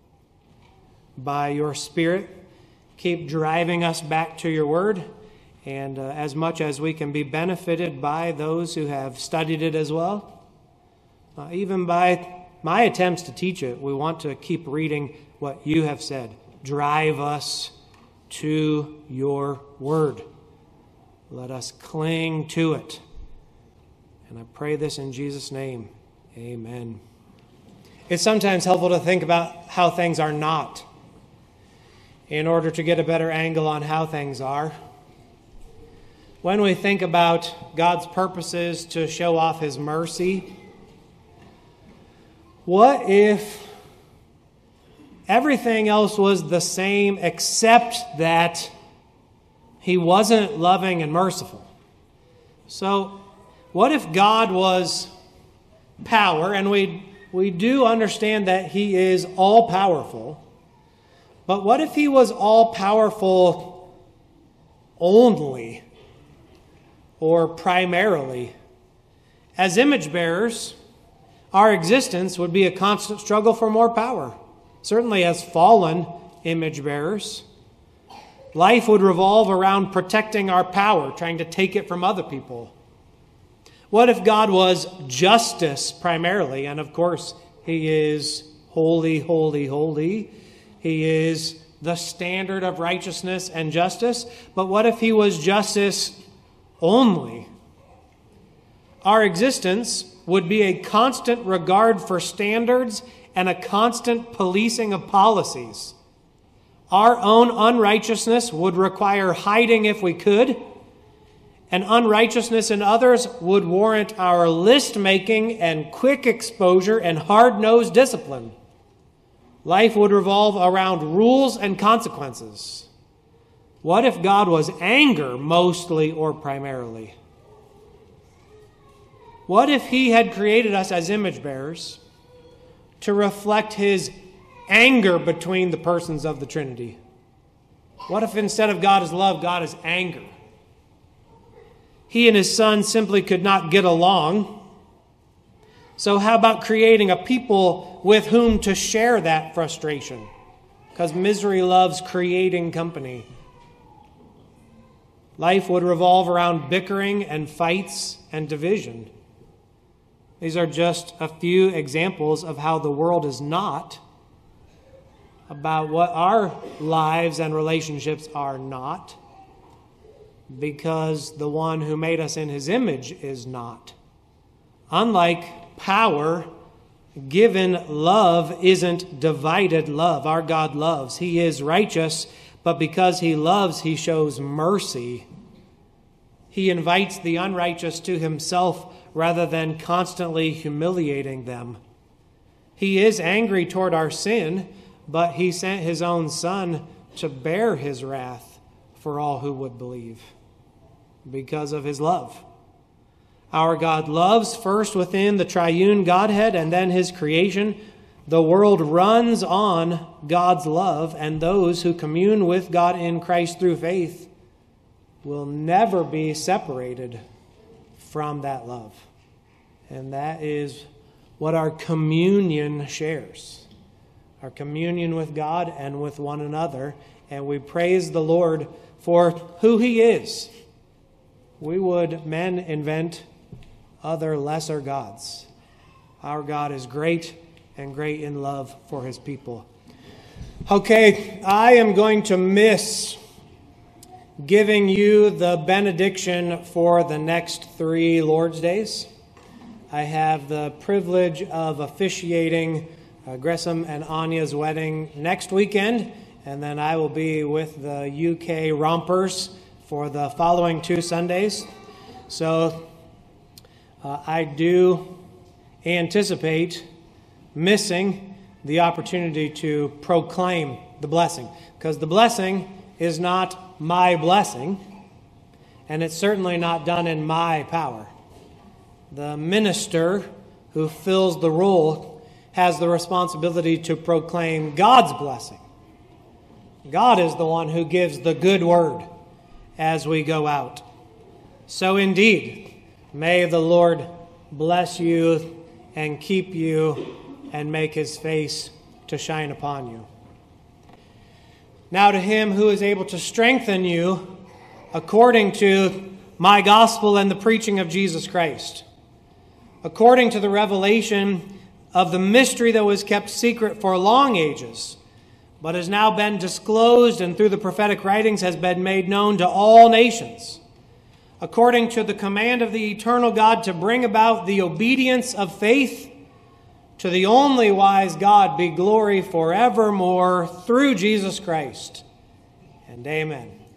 By your Spirit, keep driving us back to your word. And uh, as much as we can be benefited by those who have studied it as well, uh, even by my attempts to teach it, we want to keep reading what you have said. Drive us to your word. Let us cling to it. And I pray this in Jesus' name. Amen. It's sometimes helpful to think about how things are not in order to get a better angle on how things are. When we think about God's purposes to show off His mercy, what if everything else was the same except that He wasn't loving and merciful? So, what if God was power, and we we do understand that He is all-powerful, but what if He was all-powerful only or primarily? As image bearers, our existence would be a constant struggle for more power. Certainly as fallen image bearers, life would revolve around protecting our power, trying to take it from other people. What if God was justice primarily? And of course, He is holy, holy, holy. He is the standard of righteousness and justice. But what if He was justice only? Our existence would be a constant regard for standards and a constant policing of policies. Our own unrighteousness would require hiding if we could, and unrighteousness in others would warrant our list-making and quick exposure and hard-nosed discipline. Life would revolve around rules and consequences. What if God was anger mostly or primarily? What if he had created us as image bearers to reflect his anger between the persons of the Trinity? What if instead of God is love, God is anger? He and his Son simply could not get along. So how about creating a people with whom to share that frustration? Because misery loves creating company. Life would revolve around bickering and fights and division. These are just a few examples of how the world is not, about what our lives and relationships are not, because the one who made us in his image is not. Unlike power, given love isn't divided love. Our God loves. He is righteous, but because he loves, he shows mercy. He invites the unrighteous to himself rather than constantly humiliating them. He is angry toward our sin, but he sent his own Son to bear his wrath for all who would believe because of his love. Our God loves first within the triune Godhead and then his creation. The world runs on God's love, and those who commune with God in Christ through faith will never be separated from that love. And that is what our communion shares. Our communion with God and with one another. And we praise the Lord for who he is. We would, men, invent other lesser gods. Our God is great and great in love for his people. Okay, I am going to miss giving you the benediction for the next three Lord's Days. I have the privilege of officiating uh, Gresham and Anya's wedding next weekend, and then I will be with the U K Rompers for the following two Sundays. So uh, I do anticipate missing the opportunity to proclaim the blessing, because the blessing is not my blessing, and it's certainly not done in my power. The minister who fills the role has the responsibility to proclaim God's blessing. God is the one who gives the good word as we go out. So indeed, may the Lord bless you and keep you and make his face to shine upon you. Now to him who is able to strengthen you according to my gospel and the preaching of Jesus Christ, according to the revelation of the mystery that was kept secret for long ages, but has now been disclosed and through the prophetic writings has been made known to all nations, according to the command of the eternal God to bring about the obedience of faith, to the only wise God be glory forevermore through Jesus Christ. And amen.